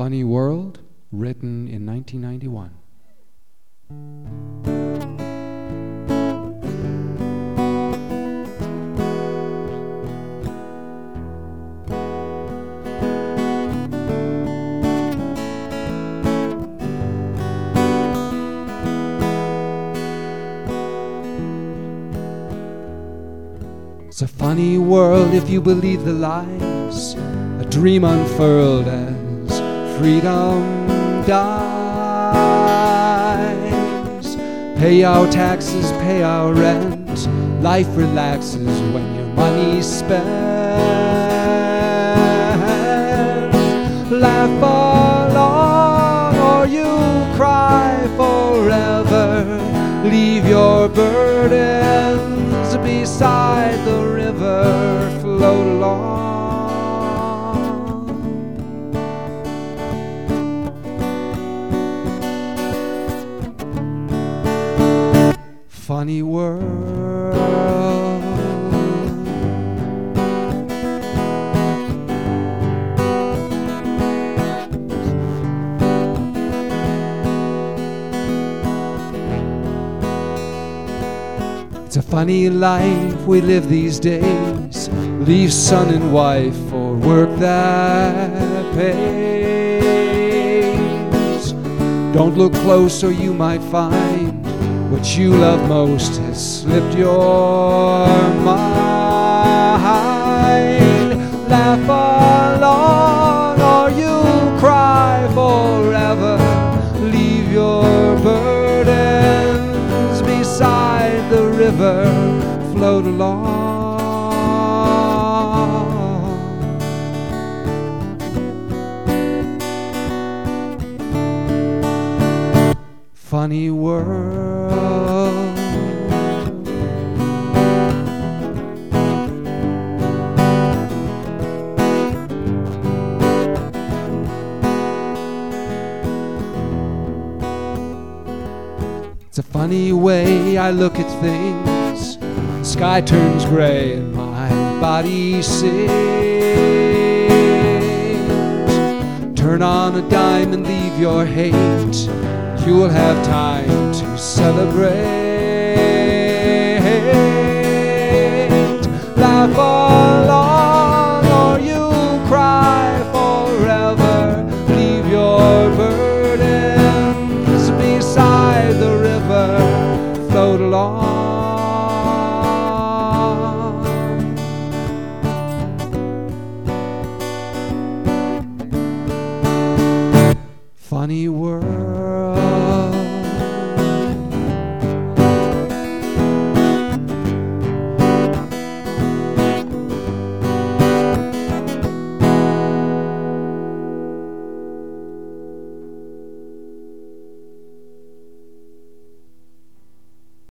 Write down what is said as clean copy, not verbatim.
Funny World, written in 1991. It's a funny world if you believe the lies, a dream unfurled as freedom dies. Pay our taxes, pay our rent, life relaxes when your money's spent. Laugh along or you cry forever, leave your burdens beside the river, float along. Funny world. It's a funny life we live these days. Leave son and wife for work that pays. Don't look close or you might find what you love most has slipped your mind. Laugh along or you cry forever, leave your burdens beside the river, float along. Funny world. It's a funny way I look at things. Sky turns gray and my body sings. Turn on a dime and leave your hate. You'll have time to celebrate. Laugh along or you cry forever, leave your burdens beside the river, float along. Funny world.